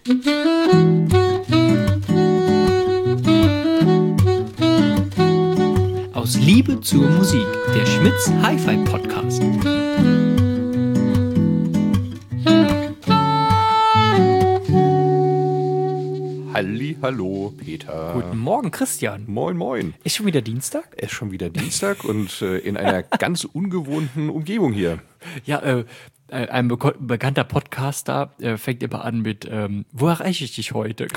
Aus Liebe zur Musik, der Schmitz Hi-Fi Podcast. Hallo, Peter. Guten Morgen, Christian. Moin, moin. Ist schon wieder Dienstag? Es ist schon wieder Dienstag und in einer ganz ungewohnten Umgebung hier. Ja, ein bekannter Podcaster fängt immer an mit, wo erreiche ich dich heute?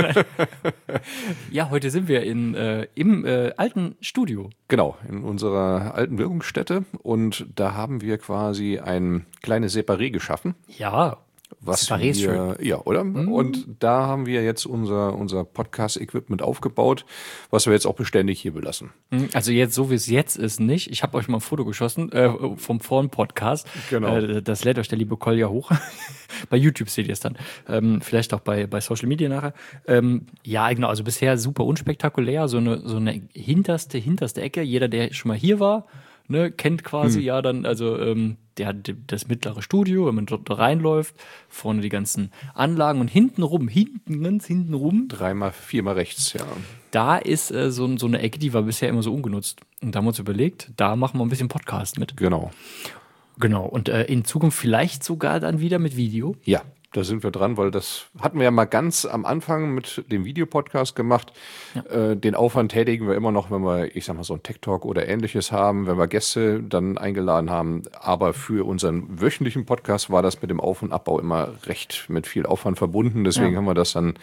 Ja, heute sind wir im alten Studio. Genau, in unserer alten Wirkungsstätte und da haben wir quasi ein kleines Separé geschaffen. Ja, Was Separé ist wir, ja, oder? Und da haben wir jetzt unser Podcast-Equipment aufgebaut, was wir jetzt auch beständig hier belassen. Also jetzt, so wie es jetzt ist, nicht. Ich habe euch mal ein Foto geschossen vom Vorn-Podcast. Genau. Das lädt euch der liebe Kolja hoch. Bei YouTube seht ihr es dann. Vielleicht auch bei Social Media nachher. Ja, genau. Also bisher super unspektakulär. So eine hinterste Ecke. Jeder, der schon mal hier war, ne, kennt quasi ja dann, also der hat das mittlere Studio, wenn man dort reinläuft, vorne die ganzen Anlagen und ganz hinten rum, 3x, 4x rechts, ja. da ist so eine Ecke, die war bisher immer so ungenutzt. Und da haben wir uns überlegt, da machen wir ein bisschen Podcast mit. Genau. Genau, und in Zukunft vielleicht sogar dann wieder mit Video. Ja, da sind wir dran, weil das hatten wir ja mal ganz am Anfang mit dem Videopodcast gemacht. Ja. Den Aufwand tätigen wir immer noch, wenn wir, ich sag mal, so einen Tech-Talk oder Ähnliches haben, wenn wir Gäste dann eingeladen haben. Aber für unseren wöchentlichen Podcast war das mit dem Auf- und Abbau immer recht mit viel Aufwand verbunden. Deswegen haben wir das dann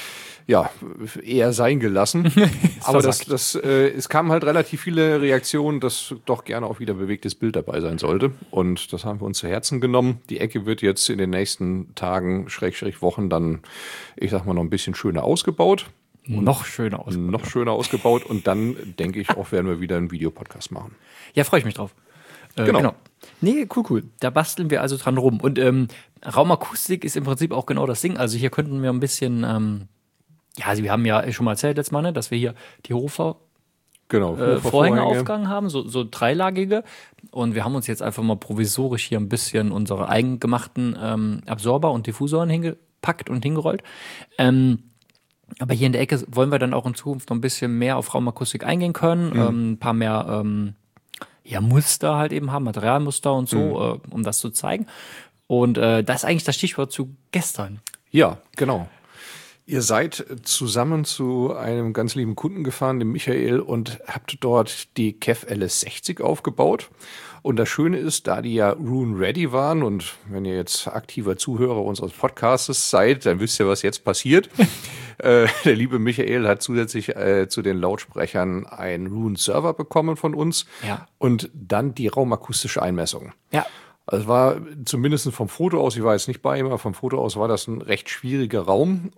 eher sein gelassen. Aber es kamen halt relativ viele Reaktionen, dass doch gerne auch wieder bewegtes Bild dabei sein sollte. Und das haben wir uns zu Herzen genommen. Die Ecke wird jetzt in den nächsten Tagen, Wochen dann, ich sag mal, noch ein bisschen schöner ausgebaut. Noch schöner ausgebaut. Und dann, denke ich, auch werden wir wieder einen Videopodcast machen. Ja, freue ich mich drauf. Genau. Nee, cool. Da basteln wir also dran rum. Und Raumakustik ist im Prinzip auch genau das Ding. Also hier könnten wir ein bisschen also wir haben ja schon mal erzählt letztes Mal, ne, dass wir hier die Hofer Vorhänge aufgegangen haben, so dreilagige. Und wir haben uns jetzt einfach mal provisorisch hier ein bisschen unsere eigengemachten Absorber und Diffusoren hingepackt und hingerollt. Aber hier in der Ecke wollen wir dann auch in Zukunft noch ein bisschen mehr auf Raumakustik eingehen können. Ein paar mehr Muster halt eben haben, Materialmuster und so, um das zu zeigen. Und das ist eigentlich das Stichwort zu gestern. Ja, genau. Ihr seid zusammen zu einem ganz lieben Kunden gefahren, dem Michael, und habt dort die KEF LS60 aufgebaut. Und das Schöne ist, da die ja Rune Ready waren, und wenn ihr jetzt aktiver Zuhörer unseres Podcasts seid, dann wisst ihr, was jetzt passiert. Der liebe Michael hat zusätzlich zu den Lautsprechern einen Rune Server bekommen von uns und dann die raumakustische Einmessung. Ja. Also es war zumindest vom Foto aus, ich war jetzt nicht bei ihm, aber vom Foto aus war das ein recht schwieriger Raum.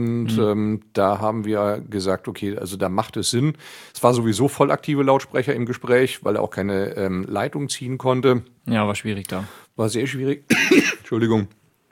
Und da haben wir gesagt, okay, also da macht es Sinn. Es war sowieso vollaktive Lautsprecher im Gespräch, weil er auch keine Leitung ziehen konnte. Ja, war schwierig da. War sehr schwierig. Entschuldigung.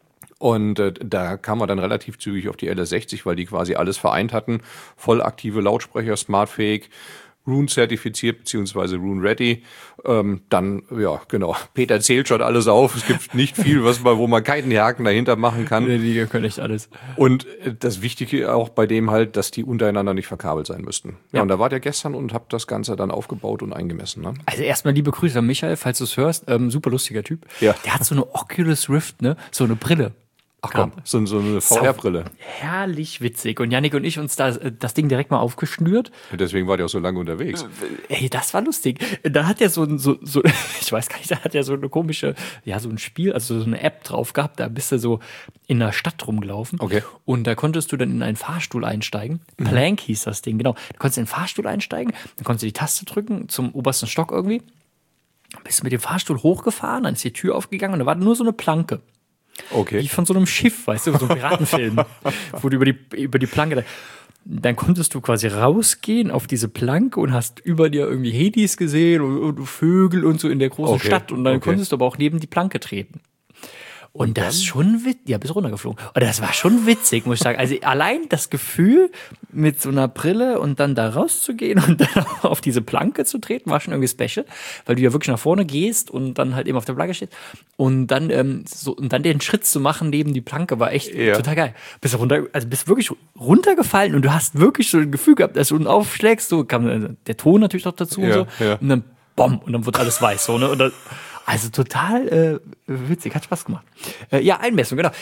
Und da kam man dann relativ zügig auf die LS60, weil die quasi alles vereint hatten. Vollaktive Lautsprecher, smartfähig, Rune-zertifiziert bzw. Rune-ready. Dann, ja, genau, Peter zählt schon alles auf. Es gibt nicht viel, wo man keinen Haken dahinter machen kann. Die können echt alles. Und das Wichtige auch bei dem halt, dass die untereinander nicht verkabelt sein müssten. Ja, und da war der gestern und hab das Ganze dann aufgebaut und eingemessen. Ne? Also erstmal liebe Grüße an Michael, falls du es hörst. Super lustiger Typ. Ja. Der hat so eine Oculus Rift, ne? So eine Brille. Ach komm, so eine VR-Brille. Herrlich witzig. Und Yannick und ich uns das Ding direkt mal aufgeschnürt. Deswegen war der auch so lange unterwegs. Ey, das war lustig. Da hat er so ich weiß gar nicht, da hat er so eine komische, so ein Spiel, also so eine App drauf gehabt. Da bist du so in der Stadt rumgelaufen. Okay. Und da konntest du dann in einen Fahrstuhl einsteigen. Plank hieß das Ding, genau. Du konntest in den Fahrstuhl einsteigen, dann konntest du die Taste drücken zum obersten Stock irgendwie. Dann bist du mit dem Fahrstuhl hochgefahren, dann ist die Tür aufgegangen und da war nur so eine Planke. Okay. Wie von so einem Schiff, weißt du, so ein Piratenfilm, wo du über die Planke, dann konntest du quasi rausgehen auf diese Planke und hast über dir irgendwie Hedis gesehen und Vögel und so in der großen Stadt und dann konntest du aber auch neben die Planke treten. Und das schon witzig, ja, bist runtergeflogen. Und das war schon witzig, muss ich sagen. Also allein das Gefühl, mit so einer Brille und dann da rauszugehen und dann auf diese Planke zu treten, war schon irgendwie special, weil du ja wirklich nach vorne gehst und dann halt eben auf der Planke stehst. Und dann und dann den Schritt zu machen neben die Planke war echt total geil. Bist wirklich runtergefallen und du hast wirklich so ein Gefühl gehabt, dass du unten aufschlägst, so kam der Ton natürlich noch dazu und so. Ja. Und dann BOM! Und dann wird alles weiß, so, ne? Und dann, also total witzig, hat Spaß gemacht. Ja, Einmessung, genau.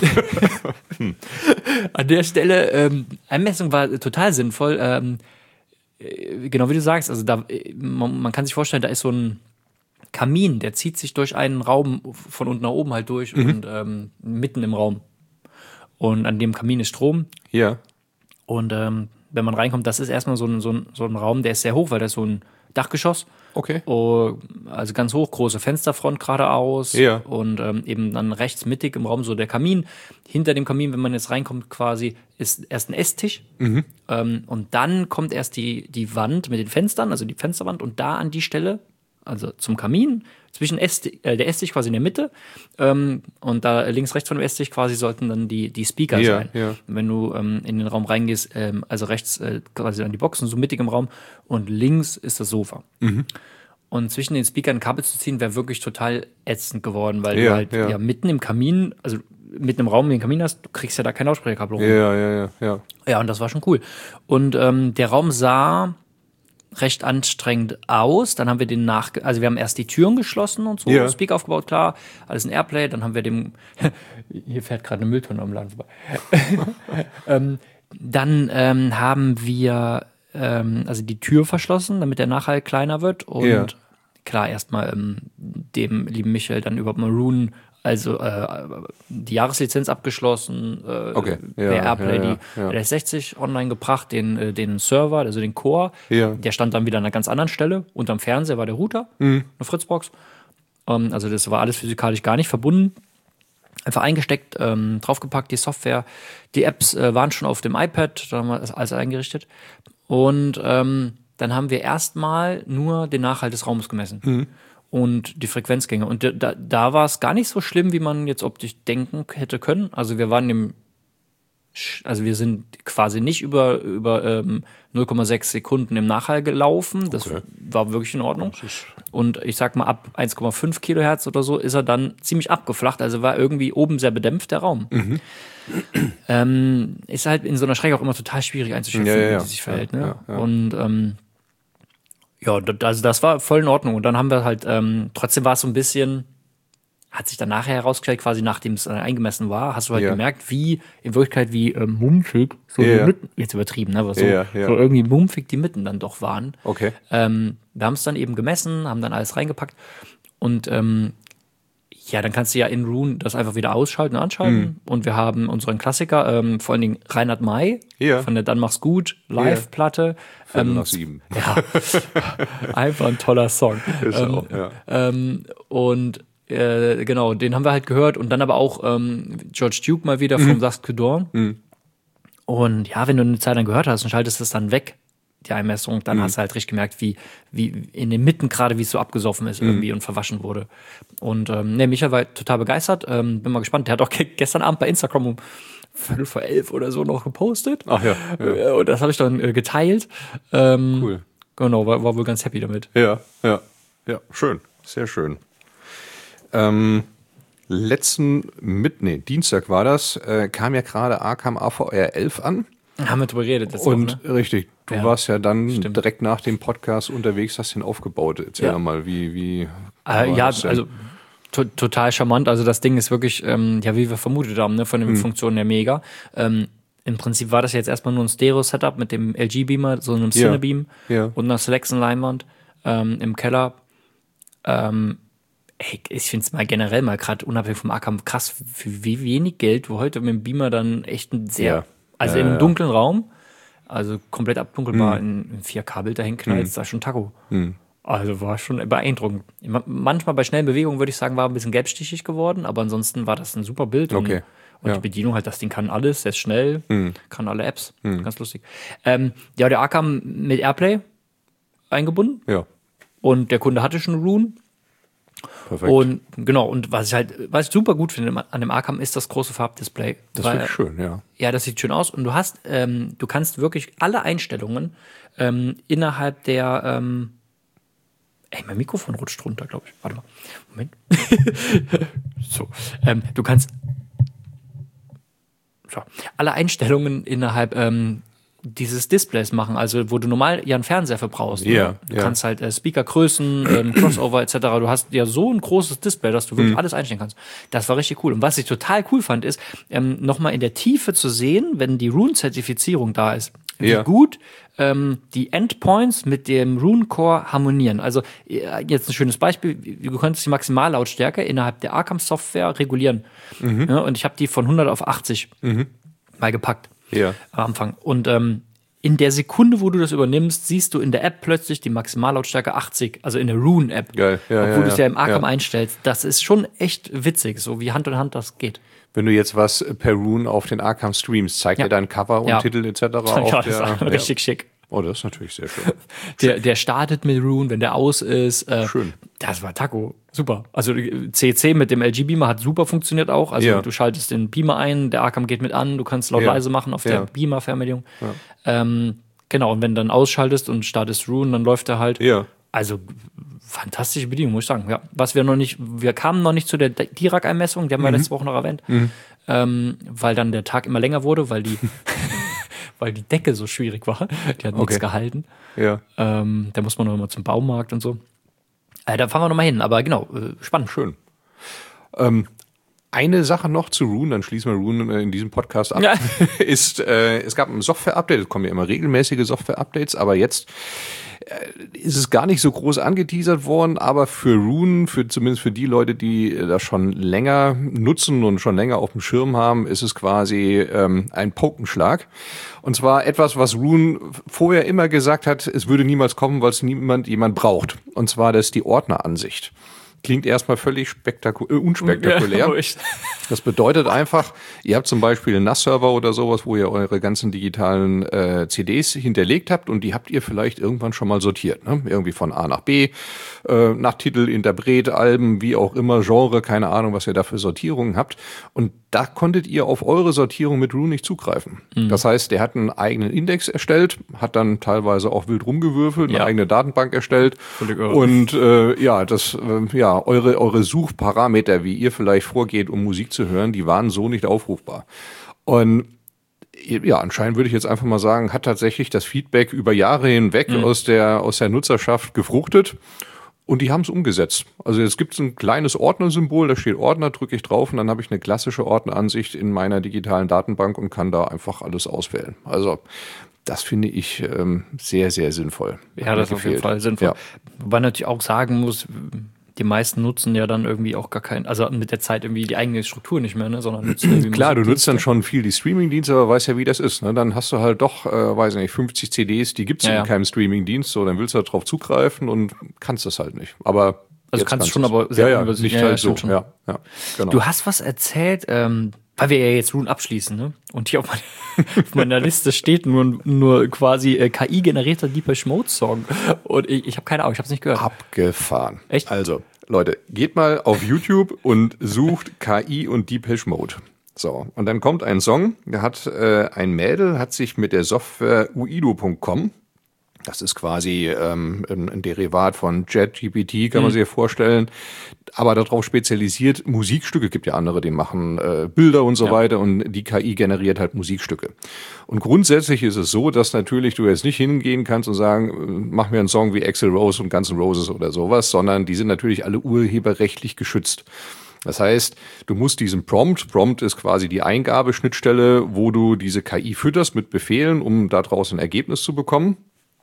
An der Stelle, Einmessung war total sinnvoll. Genau wie du sagst, also da, man kann sich vorstellen, da ist so ein Kamin, der zieht sich durch einen Raum von unten nach oben halt durch und mitten im Raum. Und an dem Kamin ist Strom. Ja. Und wenn man reinkommt, das ist erstmal so ein Raum, der ist sehr hoch, weil das ist so ein Dachgeschoss. Okay. Also ganz hoch, große Fensterfront geradeaus. Ja. Und eben dann rechts mittig im Raum so der Kamin. Hinter dem Kamin, wenn man jetzt reinkommt quasi, ist erst ein Esstisch. Und dann kommt erst die Wand mit den Fenstern, also die Fensterwand. Und da an die Stelle, also zum Kamin, zwischen der Esstisch quasi in der Mitte und da links, rechts von dem Esstisch quasi sollten dann die Speaker sein. Ja. Wenn du in den Raum reingehst, also rechts quasi an die Boxen, so mittig im Raum und links ist das Sofa. Und zwischen den Speakern ein Kabel zu ziehen, wäre wirklich total ätzend geworden, weil du halt mitten im Kamin, also mitten im Raum, den Kamin hast, du kriegst ja da kein Lautsprecherkabel rum. Ja, und das war schon cool. Und der Raum sah recht anstrengend aus. Dann haben wir also wir haben erst die Türen geschlossen und so, Speaker aufgebaut, klar, alles in Airplay. Dann haben wir hier fährt gerade eine Mülltonne am Laden vorbei. Dann haben wir also die Tür verschlossen, damit der Nachhall kleiner wird. Und klar, erstmal dem lieben Michael dann über Maroon also die Jahreslizenz abgeschlossen, per Airplay die LS60 online gebracht, den Server, also den Core. Der stand dann wieder an einer ganz anderen Stelle. Unterm Fernseher war der Router, eine Fritzbox. Also das war alles physikalisch gar nicht verbunden. Einfach eingesteckt, draufgepackt, die Software. Die Apps waren schon auf dem iPad, da haben wir das alles eingerichtet. Und dann haben wir erstmal nur den Nachhalt des Raumes gemessen. Und die Frequenzgänge. Und da war es gar nicht so schlimm, wie man jetzt optisch denken hätte können. Also wir sind quasi nicht über 0,6 Sekunden im Nachhall gelaufen. Das war wirklich in Ordnung. Und ich sag mal, ab 1,5 Kilohertz oder so ist er dann ziemlich abgeflacht. Also war irgendwie oben sehr bedämpft, der Raum. Ist halt in so einer Strecke auch immer total schwierig einzuschätzen, wie sie sich verhält. Ne? Und ja, also das war voll in Ordnung. Und dann haben wir halt, trotzdem war es so ein bisschen, hat sich dann nachher herausgestellt, quasi nachdem es eingemessen war, hast du halt gemerkt, wie, in Wirklichkeit, wie mumpfig, so die Mitten, jetzt übertrieben, ne, aber so irgendwie mumpfig die Mitten dann doch waren. Okay. Wir haben es dann eben gemessen, haben dann alles reingepackt und dann kannst du ja in Roon das einfach wieder ausschalten und anschalten. Und wir haben unseren Klassiker, vor allen Dingen Reinhard May von der Dann mach's gut Live-Platte. 7:05. Ja, einfach ein toller Song. Ist auch, und genau, den haben wir halt gehört. Und dann aber auch George Duke mal wieder vom Dusk to Dawn. Und ja, wenn du eine Zeit lang gehört hast und schaltest es dann weg, die Einmessung, dann hast du halt richtig gemerkt, wie in den Mitten gerade, wie es so abgesoffen ist irgendwie und verwaschen wurde. Und Micha war total begeistert. Bin mal gespannt. Der hat auch gestern Abend bei Instagram um 10:45 oder so noch gepostet. Ach ja. Und das habe ich dann geteilt. Cool. Genau, war wohl ganz happy damit. Ja, schön. Sehr schön. Dienstag war das, kam ja gerade Arkham AVR 11 an. Haben wir drüber geredet. Und richtig, du warst ja dann direkt nach dem Podcast unterwegs, hast den aufgebaut. Erzähl doch mal, wie also total charmant. Also das Ding ist wirklich, wie wir vermutet haben, ne, von den Funktionen der mega. Im Prinzip war das jetzt erstmal nur ein Stereo-Setup mit dem LG-Beamer, so einem Cinebeam und einer Selection-Leinwand im Keller. Ich finde es mal generell mal gerade unabhängig vom Arkham krass, für wie wenig Geld du heute mit dem Beamer dann echt ein sehr in einem dunklen Raum, also komplett abdunkelbar in 4K-Bild dahin knallst, da ist schon Taco. Also war schon beeindruckend. Manchmal bei schnellen Bewegungen würde ich sagen, war ein bisschen gelbstichig geworden, aber ansonsten war das ein super Bild. Und die Bedienung halt, das Ding kann alles, sehr schnell, kann alle Apps, ganz lustig. Der Arkham mit Airplay eingebunden. Ja. Und der Kunde hatte schon Roon. Perfekt. Und genau, und was ich super gut finde an dem Arkham ist das große Farbdisplay. Das ist schön, ja. Ja, das sieht schön aus. Und du kannst wirklich alle Einstellungen innerhalb der mein Mikrofon rutscht runter, glaube ich. Warte mal. Moment. So. Du kannst alle Einstellungen innerhalb dieses Displays machen, also wo du normal ja einen Fernseher für brauchst. Ja, Du kannst halt Speakergrößen, Crossover etc. Du hast ja so ein großes Display, dass du wirklich alles einstellen kannst. Das war richtig cool. Und was ich total cool fand, ist, nochmal in der Tiefe zu sehen, wenn die Rune-Zertifizierung da ist, wie gut die Endpoints mit dem Rune-Core harmonieren. Also jetzt ein schönes Beispiel, du könntest die Maximallautstärke innerhalb der Arkham-Software regulieren. Ja, und ich habe die von 100 auf 80 mal gepackt am Anfang. Und in der Sekunde, wo du das übernimmst, siehst du in der App plötzlich die Maximallautstärke 80, also in der Rune-App. Geil. Obwohl du es ja im Arkham einstellst. Das ist schon echt witzig, so wie Hand in Hand das geht. Wenn du jetzt was per Rune auf den Arkham streamst, zeigt dir dein Cover und Titel etc. Ja, das ist richtig schick. Oh, das ist natürlich sehr schön. Der startet mit Rune, wenn der aus ist. Schön. Das war Taco. Super. Also CC mit dem LG-Beamer hat super funktioniert auch. Also du schaltest den Beamer ein, der Arkham geht mit an, du kannst laut leise machen auf der Beamer-Fernbedienung. Ja. Genau, und wenn du dann ausschaltest und startest Rune, dann läuft er halt. Ja. Also fantastische Bedienung, muss ich sagen. Ja, wir kamen noch nicht zu der Dirac-Einmessung, die haben wir letzte Woche noch erwähnt, weil dann der Tag immer länger wurde, weil die Decke so schwierig war. Die hat nichts gehalten. Ja. Da muss man noch immer zum Baumarkt und so. Da fahren wir noch mal hin, aber genau, spannend. Schön. Eine Sache noch zu Rune, dann schließen wir Rune in diesem Podcast ab, ist, es gab ein Software-Update, es kommen ja immer regelmäßige Software-Updates, aber jetzt ist es gar nicht so groß angeteasert worden, aber für Rune, zumindest für die Leute, die das schon länger nutzen und schon länger auf dem Schirm haben, ist es quasi ein Pokenschlag. Und zwar etwas, was Rune vorher immer gesagt hat, es würde niemals kommen, weil es jemand braucht. Und zwar das ist die Ordneransicht. Klingt erstmal völlig unspektakulär. Das bedeutet einfach, ihr habt zum Beispiel einen NAS-Server oder sowas, wo ihr eure ganzen digitalen CDs hinterlegt habt und die habt ihr vielleicht irgendwann schon mal sortiert. Ne? Irgendwie von A nach B, nach Titel, Interpret, Alben, wie auch immer, Genre, keine Ahnung, was ihr da für Sortierungen habt. Und da konntet ihr auf eure Sortierung mit Rune nicht zugreifen. Das heißt, der hat einen eigenen Index erstellt, hat dann teilweise auch wild rumgewürfelt, eine eigene Datenbank erstellt. Und eure Suchparameter, wie ihr vielleicht vorgeht, um Musik zu hören, die waren so nicht aufrufbar. Und ja, anscheinend würde ich jetzt einfach mal sagen, hat tatsächlich das Feedback über Jahre hinweg aus der Nutzerschaft gefruchtet. Und die haben es umgesetzt. Also jetzt gibt es ein kleines Ordnersymbol, da steht Ordner, drücke ich drauf und dann habe ich eine klassische Ordneransicht in meiner digitalen Datenbank und kann da einfach alles auswählen. Also das finde ich sehr, sehr sinnvoll. Ja, das ist auf jeden Fall sinnvoll. Ja. Wobei man natürlich auch sagen muss, die meisten nutzen ja dann irgendwie auch gar keinen, also mit der Zeit irgendwie die eigene Struktur nicht mehr, ne, sondern nutzen irgendwie Klar, du nutzt dann schon viel die Streamingdienste, aber weißt ja, wie das ist, ne? Dann hast du halt doch, weiß ich nicht, 50 CDs, die gibt's in keinem Streamingdienst, so, dann willst du da drauf zugreifen und kannst das halt nicht. Aber also kannst du schon, aber sehr nicht halt so. Ja, genau. Du hast was erzählt, weil wir ja jetzt Rune abschließen, ne? Und hier auf meiner Liste steht nur quasi KI-generierter Depeche Mode Song. Und ich habe keine Ahnung, ich habe es nicht gehört. Abgefahren. Echt? Also, Leute, geht mal auf YouTube und sucht KI und Depeche Mode. So, und dann kommt ein Song, da hat ein Mädel, hat sich mit der Software uido.com, das ist quasi ein Derivat von ChatGPT, kann man sich vorstellen, aber darauf spezialisiert Musikstücke. Gibt ja andere, die machen Bilder und so weiter und die KI generiert halt Musikstücke. Und grundsätzlich ist es so, dass natürlich du jetzt nicht hingehen kannst und sagen, mach mir einen Song wie Axl Rose und Guns N' Roses oder sowas, sondern die sind natürlich alle urheberrechtlich geschützt. Das heißt, du musst diesen Prompt ist quasi die Eingabeschnittstelle, wo du diese KI fütterst mit Befehlen, um daraus ein Ergebnis zu bekommen.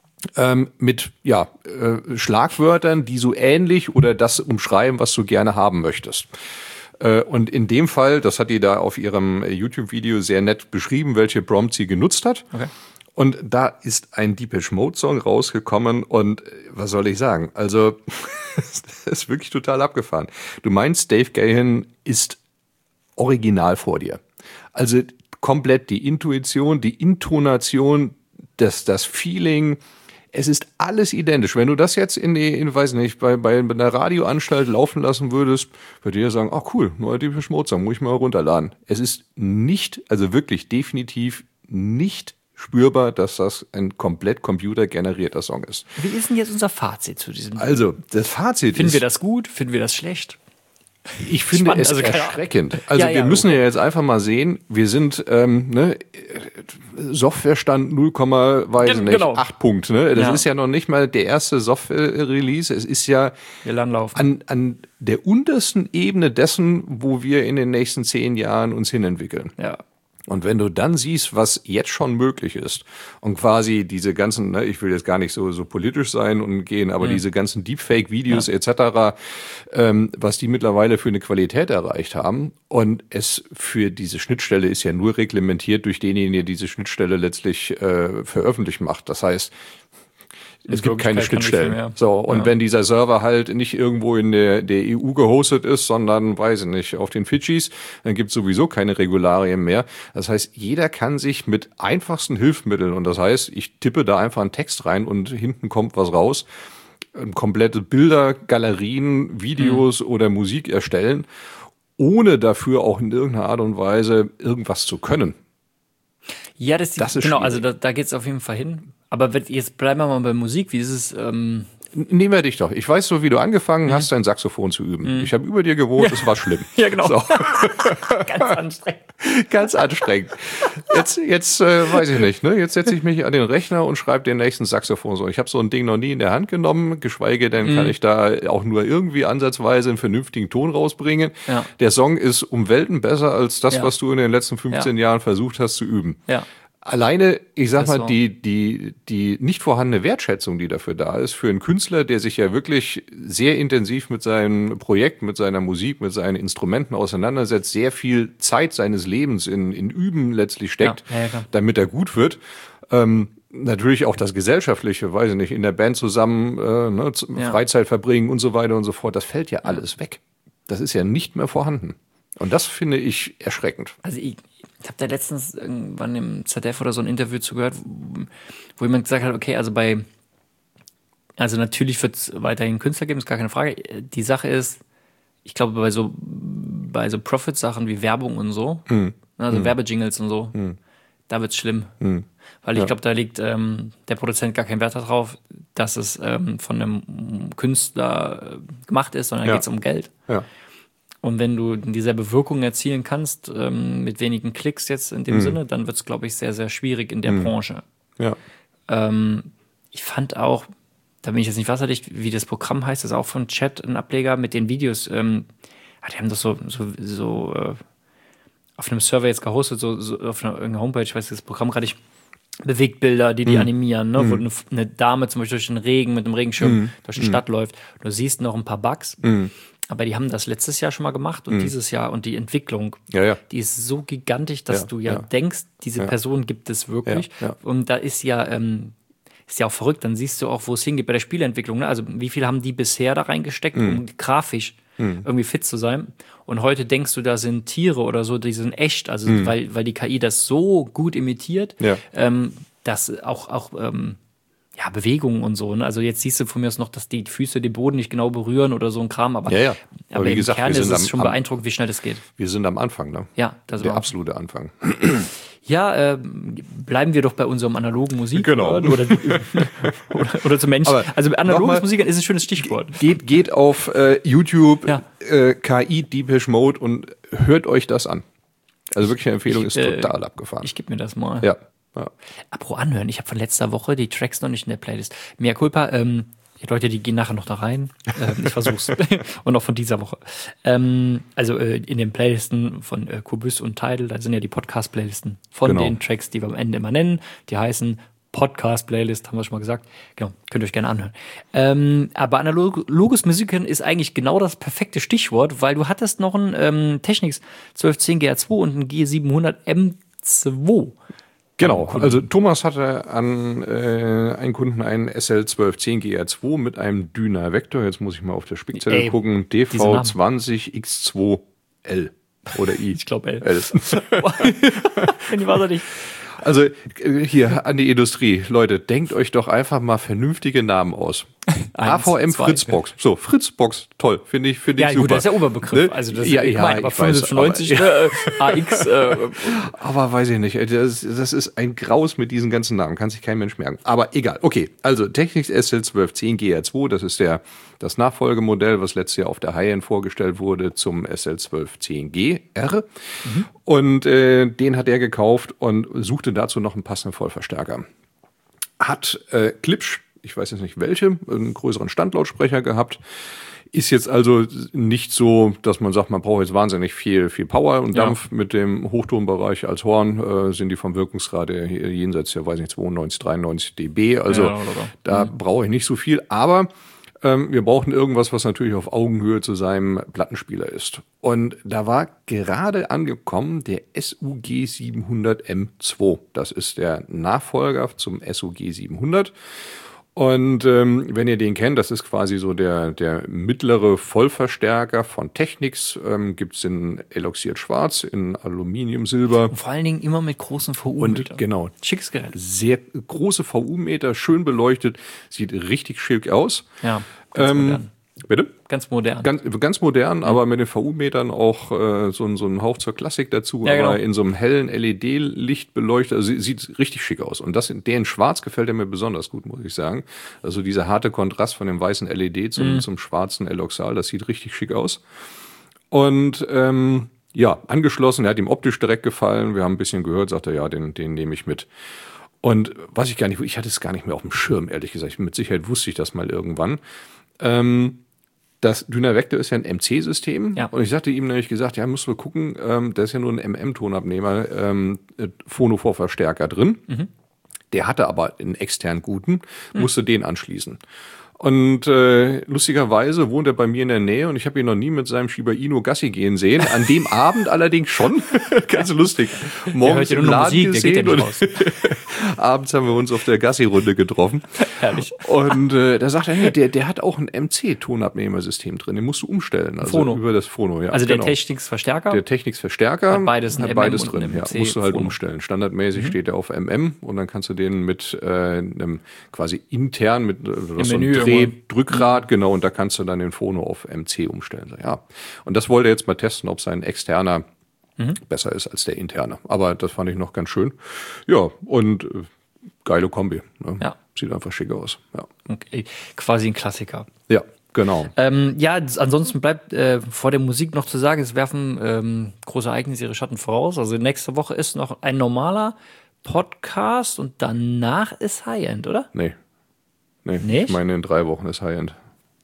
Mit Schlagwörtern, die so ähnlich oder das umschreiben, was du gerne haben möchtest. Und in dem Fall, das hat die da auf ihrem YouTube-Video sehr nett beschrieben, welche Prompt sie genutzt hat. Okay. Und da ist ein Depeche Mode Song rausgekommen und was soll ich sagen? Also, das ist wirklich total abgefahren. Du meinst, Dave Gahan ist original vor dir. Also komplett die Intuition, die Intonation, das Feeling. Es ist alles identisch. Wenn du das jetzt weiß nicht, bei einer Radioanstalt laufen lassen würdest, würde jeder sagen, ach cool, neuer Depeche Mode Song, muss ich mal runterladen. Es ist nicht, also wirklich definitiv nicht spürbar, dass das ein komplett computergenerierter Song ist. Wie ist denn jetzt unser Fazit zu diesem? Also, das Fazit Finden wir das gut? Finden wir das schlecht? Ich finde Spannend, es also erschreckend. Also wir müssen ja jetzt einfach mal sehen, wir sind Softwarestand 0,8 Punkt. Ne? Das ist ja noch nicht mal der erste Software-Release. Es ist ja an der untersten Ebene dessen, wo wir in den nächsten 10 Jahren uns hinentwickeln. Ja. Und wenn du dann siehst, was jetzt schon möglich ist und quasi diese ganzen, ich will jetzt gar nicht so politisch sein und gehen, aber diese ganzen Deepfake-Videos etc., was die mittlerweile für eine Qualität erreicht haben und es für diese Schnittstelle ist ja nur reglementiert durch denjenigen, der diese Schnittstelle letztlich veröffentlicht macht. Das heißt, es gibt keine Schnittstellen. So, und wenn dieser Server halt nicht irgendwo in der EU gehostet ist, sondern, weiß ich nicht, auf den Fidschis, dann gibt es sowieso keine Regularien mehr. Das heißt, jeder kann sich mit einfachsten Hilfsmitteln, und das heißt, ich tippe da einfach einen Text rein und hinten kommt was raus, komplette Bilder, Galerien, Videos oder Musik erstellen, ohne dafür auch in irgendeiner Art und Weise irgendwas zu können. Ja, das ist genau, also da geht es auf jeden Fall hin. Aber jetzt bleiben wir mal bei Musik. Wie ist es? Nehmen wir dich doch. Ich weiß so, wie du angefangen hast, dein Saxophon zu üben. Ich habe über dir gewohnt, es war schlimm. Ja, genau. So. Ganz anstrengend. Ganz anstrengend. Jetzt weiß ich nicht, ne? Jetzt setze ich mich an den Rechner und schreibe den nächsten Saxophon so. Ich habe so ein Ding noch nie in der Hand genommen, geschweige denn kann ich da auch nur irgendwie ansatzweise einen vernünftigen Ton rausbringen. Ja. Der Song ist um Welten besser als das, was du in den letzten 15 Jahren versucht hast zu üben. Ja. Alleine, ich sag mal, die nicht vorhandene Wertschätzung, die dafür da ist, für einen Künstler, der sich ja wirklich sehr intensiv mit seinem Projekt, mit seiner Musik, mit seinen Instrumenten auseinandersetzt, sehr viel Zeit seines Lebens in Üben letztlich steckt, damit er gut wird. Natürlich auch das Gesellschaftliche, weiß ich nicht, in der Band zusammen Freizeit verbringen und so weiter und so fort, das fällt ja alles weg. Das ist ja nicht mehr vorhanden. Und das finde ich erschreckend. Also ich habe da letztens irgendwann im ZDF oder so ein Interview zugehört, wo jemand gesagt hat, okay, also natürlich wird es weiterhin Künstler geben, ist gar keine Frage. Die Sache ist, ich glaube, bei so Profit-Sachen wie Werbung und so, Werbejingles und so, da wird's schlimm. Weil ich glaube, da legt der Produzent gar keinen Wert darauf, dass es von einem Künstler gemacht ist, sondern da geht's um Geld. Ja. Und wenn du dieselbe Wirkung erzielen kannst, mit wenigen Klicks jetzt in dem Sinne, dann wird es, glaube ich, sehr, sehr schwierig in der Branche. Ja. Ich fand auch, da bin ich jetzt nicht wasserdicht, wie das Programm heißt, das ist auch von Chat ein Ableger mit den Videos. Die haben das so auf einem Server jetzt gehostet, so auf irgendeiner Homepage, ich weiß das Programm gerade nicht, Bewegtbilder, die animieren, ne? Wo eine Dame zum Beispiel durch den Regen mit einem Regenschirm durch die Stadt läuft. Du siehst noch ein paar Bugs. Aber die haben das letztes Jahr schon mal gemacht und dieses Jahr und die Entwicklung, die ist so gigantisch, dass du denkst, diese Person gibt es wirklich. Und da ist ja auch verrückt, dann siehst du auch, wo es hingeht bei der Spieleentwicklung. Ne? Also wie viel haben die bisher da reingesteckt, um grafisch irgendwie fit zu sein? Und heute denkst du, da sind Tiere oder so, die sind echt, also weil die KI das so gut imitiert, dass auch Bewegungen und so. Ne? Also jetzt siehst du von mir aus noch, dass die Füße den Boden nicht genau berühren oder so ein Kram. Aber wie gesagt, im Kern ist es schon beeindruckend, wie schnell das geht. Wir sind am Anfang, ne? Ja, das der absolute Anfang. Ja, bleiben wir doch bei unserem analogen Musik. Genau. Oder zum Menschen. Aber also analoges Musik ist ein schönes Stichwort. Geht auf YouTube, KI Depeche Mode und hört euch das an. Also wirklich eine Empfehlung, ist total abgefahren. Ich gebe mir das mal. Ja. Apropos anhören, ich habe von letzter Woche die Tracks noch nicht in der Playlist. Mea culpa, die Leute, die gehen nachher noch da rein. Ich versuch's. Und auch von dieser Woche. Also in den Playlisten von Kubus und Tidal, da sind ja die Podcast-Playlisten von den Tracks, die wir am Ende immer nennen. Die heißen Podcast-Playlist, haben wir schon mal gesagt. Genau, könnt ihr euch gerne anhören. Aber analoges Musiken ist eigentlich genau das perfekte Stichwort, weil du hattest noch einen Technics 1210 GR2 und einen G700 M2. Genau, also Thomas hatte an einen Kunden einen SL1210 GR2 mit einem Dyna Vector, jetzt muss ich mal auf der Spickzettel gucken, DV20X2L oder I. Ich glaube L. Wenn die Wasser nicht. Also hier an die Industrie. Leute, denkt euch doch einfach mal vernünftige Namen aus. AVM Fritzbox. So, Fritzbox, toll. Finde ich super. Ja, gut, das ist der Oberbegriff. Ne? Also das ist aber 95, AX. Aber weiß ich nicht. Das ist ein Graus mit diesen ganzen Namen. Kann sich kein Mensch merken. Aber egal. Okay, also Technics SL1210 GR2, das ist das Nachfolgemodell, was letztes Jahr auf der High-End vorgestellt wurde zum SL1210GR. Und den hat er gekauft und suchte dazu noch einen passenden Vollverstärker. Hat Klipsch, ich weiß jetzt nicht welche, einen größeren Standlautsprecher gehabt. Ist jetzt also nicht so, dass man sagt, man braucht jetzt wahnsinnig viel Power und Dampf. Mit dem Hochtonbereich als Horn sind die vom Wirkungsgrad jenseits der, weiß nicht, 92, 93 dB. Also da brauche ich nicht so viel. Aber wir brauchen irgendwas, was natürlich auf Augenhöhe zu seinem Plattenspieler ist. Und da war gerade angekommen der SUG 700 M2. Das ist der Nachfolger zum SUG 700. Und wenn ihr den kennt, das ist quasi so der mittlere Vollverstärker von Technics. Gibt's in eloxiert schwarz, in Aluminium-Silber. Und vor allen Dingen immer mit großen VU-Metern. Und genau. Schickes Gerät. Sehr große VU-Meter, schön beleuchtet, sieht richtig schick aus. Ja, ganz modern. Bitte? Ganz modern. Ganz modern, aber mit den VU-Metern auch so ein Hauch zur Klassik dazu, ja, aber in so einem hellen LED-Licht beleuchtet. Also sieht richtig schick aus. Und der in schwarz gefällt mir besonders gut, muss ich sagen. Also dieser harte Kontrast von dem weißen LED zum schwarzen Eloxal, das sieht richtig schick aus. Und angeschlossen, er hat ihm optisch direkt gefallen. Wir haben ein bisschen gehört, sagt er, ja, den nehme ich mit. Und ich hatte es gar nicht mehr auf dem Schirm, ehrlich gesagt. Mit Sicherheit wusste ich das mal irgendwann. Das Dynavector ist ja ein MC-System. Ja. Und ich sagte ihm nämlich gesagt, ja, musst du gucken, da ist ja nur ein MM-Tonabnehmer, Phono-Vorverstärker drin. Der hatte aber einen extern guten, musste den anschließen. Und lustigerweise wohnt er bei mir in der Nähe und ich habe ihn noch nie mit seinem Shiba Inu Gassi gehen sehen. An dem Abend allerdings schon. Ganz lustig. Morgens im Laden Musik, gesehen und abends haben wir uns auf der Gassi-Runde getroffen. Herrlich. Und da sagt er, hey, der hat auch ein MC-Tonabnehmersystem drin. Den musst du umstellen. Also Phono. Über das Phono, ja. Also der Technics-Verstärker? Der Technics-Verstärker hat beides drin. Ja. Musst du halt umstellen. Standardmäßig steht der auf MM und dann kannst du den mit einem quasi intern mit so einem Drückrad, genau, und da kannst du dann den Phono auf MC umstellen. Ja. Und das wollte er jetzt mal testen, ob sein externer besser ist als der interne. Aber das fand ich noch ganz schön. Ja, und geile Kombi. Ne? Ja. Sieht einfach schick aus. Ja. Okay. Quasi ein Klassiker. Ja, genau. Ansonsten bleibt vor der Musik noch zu sagen, es werfen große Ereignisse ihre Schatten voraus. Also nächste Woche ist noch ein normaler Podcast und danach ist High-End, oder? Nee, ich meine, in 3 Wochen ist High-End.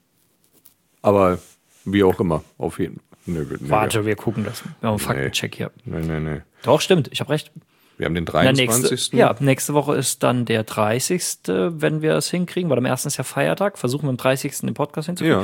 Aber wie auch immer, auf jeden Fall. Warte, wir gucken das. Wir haben einen Faktencheck hier. Nee. Doch, stimmt, ich habe recht. Wir haben den 23. Nächste Woche ist dann der 30., wenn wir es hinkriegen, weil am 1. ist ja Feiertag. Versuchen wir am 30. den Podcast hinzukriegen. Ja.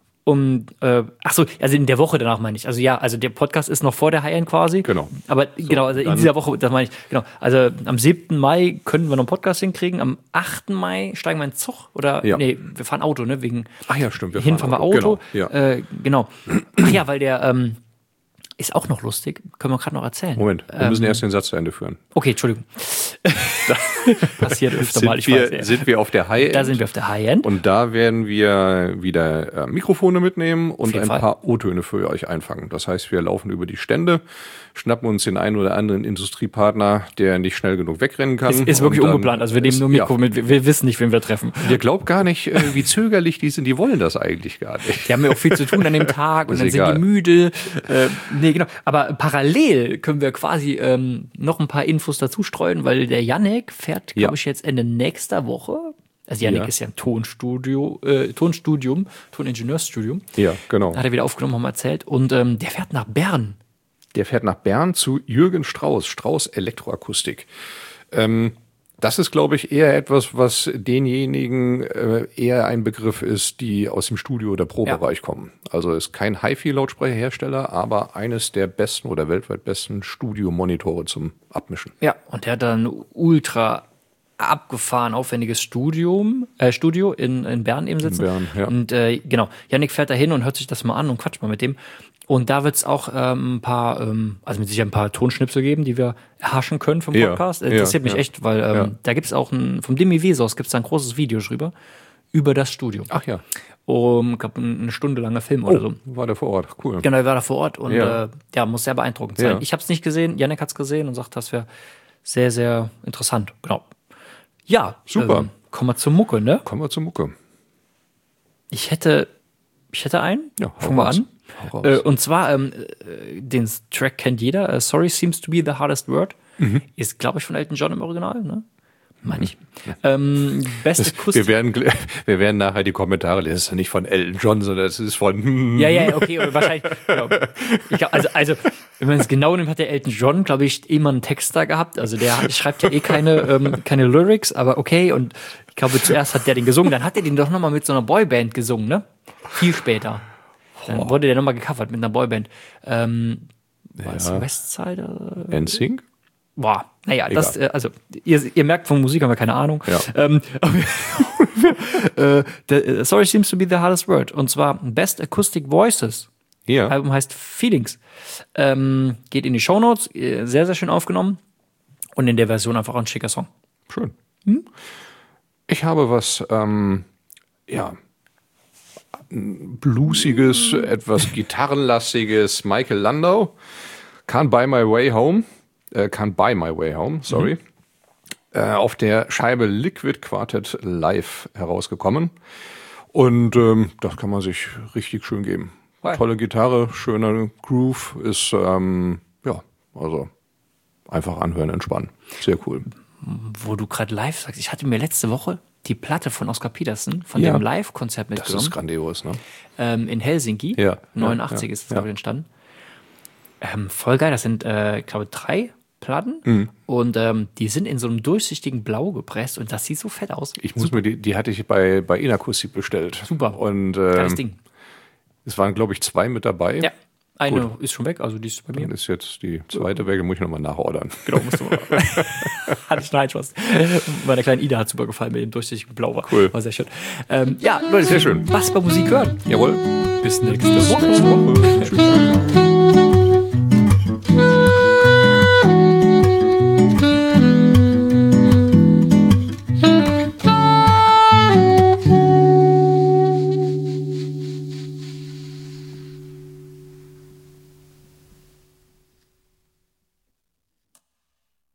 Also in der Woche danach meine ich. Also der Podcast ist noch vor der High-End quasi. Genau. Aber also in dieser Woche, das meine ich, genau. Also am 7. Mai können wir noch einen Podcast hinkriegen. Am 8. Mai steigen wir in den Zug. Oder, wir fahren Auto, ne? Ach ja, stimmt. Fahren wir Auto. Genau. Ja. Genau. Ach ja, weil der, ist auch noch lustig. Können wir gerade noch erzählen. Moment, wir müssen erst den Satz zu Ende führen. Okay, Entschuldigung. Passiert öfter mal. Sind wir auf der High-End? Da sind wir auf der High-End. Und da werden wir wieder Mikrofone mitnehmen und ein paar O-Töne für euch einfangen. Das heißt, wir laufen über die Stände, schnappen uns den einen oder anderen Industriepartner, der nicht schnell genug wegrennen kann. Ist wirklich ungeplant. Also wir nehmen nur Mikro mit. Wir wissen nicht, wen wir treffen. Ihr glaubt gar nicht, wie zögerlich die sind. Die wollen das eigentlich gar nicht. Die haben ja auch viel zu tun an dem Tag und dann sind die müde. Genau. Aber parallel können wir quasi noch ein paar Infos dazu streuen, weil der Yannick fährt, glaube ich, jetzt Ende nächster Woche. Also Yannick ist ja im Toningenieursstudium. Ja, genau. Hat er wieder aufgenommen, haben wir erzählt. Und der fährt nach Bern. Der fährt nach Bern zu Jürgen Strauß Elektroakustik. Das ist, glaube ich, eher etwas, was denjenigen eher ein Begriff ist, die aus dem Studio- oder Pro-Bereich kommen. Also ist kein HiFi-Lautsprecherhersteller, aber eines der besten oder weltweit besten Studiomonitore zum Abmischen. Ja, und der hat dann ultra abgefahren aufwendiges Studio in Bern eben sitzen. In Bern, ja. Und genau, Yannick fährt da hin und hört sich das mal an und quatscht mal mit dem. Und da wird es auch ein paar, also mit Sicherheit ein paar Tonschnipsel geben, die wir erhaschen können vom Podcast. Interessiert mich echt, weil da gibt es auch vom Demi Vesos gibt es da ein großes Video drüber, über das Studio. Ach ja. Ich glaube, eine Stunde langer Film oder so. War der vor Ort, cool. Genau, er war da vor Ort und muss sehr beeindruckend sein. Ja. Ich habe es nicht gesehen, Yannick hat es gesehen und sagt, das wäre sehr, sehr interessant. Genau. Ja, super. Kommen wir zur Mucke, ne? Kommen wir zur Mucke. Ich hätte einen. Ja, fangen wir an. Hau raus. Und zwar, den Track kennt jeder. Sorry seems to be the hardest word. Ist, glaube ich, von Elton John im Original, ne? Meine ich. Beste Akustik. Wir werden nachher die Kommentare lesen. Das ist ja nicht von Elton John, sondern es ist von. Ja, okay, wahrscheinlich. Genau. Ich glaub, also, wenn man es genau nimmt, hat der Elton John, glaube ich, immer einen Text da gehabt. Also der schreibt ja keine Lyrics, aber okay. Und ich glaube, zuerst hat der den gesungen, dann hat er den doch nochmal mit so einer Boyband gesungen, ne? Viel später. Dann wurde der nochmal gecovert mit einer Boyband. War es Westside? NSYNC? Boah, naja, das, also ihr merkt, von Musik haben wir keine Ahnung. Ja. Sorry seems to be the hardest word. Und zwar Best Acoustic Voices. Ja. Album heißt Feelings. Geht in die Shownotes, sehr, sehr schön aufgenommen. Und in der Version einfach ein schicker Song. Schön. Ich habe was, bluesiges, etwas gitarrenlastiges. Michael Landau. Can't Buy My Way Home, sorry. Auf der Scheibe Liquid Quartet Live herausgekommen. Und das kann man sich richtig schön geben. Hi. Tolle Gitarre, schöner Groove, ist, also einfach anhören, entspannen. Sehr cool. Wo du gerade live sagst, ich hatte mir letzte Woche die Platte von Oscar Peterson, von dem Live-Konzert mitgenommen. Das ist grandios, ne? In Helsinki. Ja. 89 ist das, glaube ich, entstanden. Voll geil, das sind, ich glaube, 3 Platten und die sind in so einem durchsichtigen Blau gepresst und das sieht so fett aus. Ich muss mir die hatte ich bei Inakustik bestellt. Super. Und Geiles Ding. es waren, glaube ich, 2 mit dabei. Ja, eine ist schon weg, also die ist bei mir. Dann ist jetzt die zweite weg, muss ich nochmal nachordern. Genau, musst du mal. Hatte ich nein, Spaß. Meiner kleinen Ida hat super gefallen mit dem durchsichtigen Blau. Cool. War sehr schön. Leute, Sehr schön. Was bei Musik hören. Jawohl. Bis nächste Woche. Tschüss.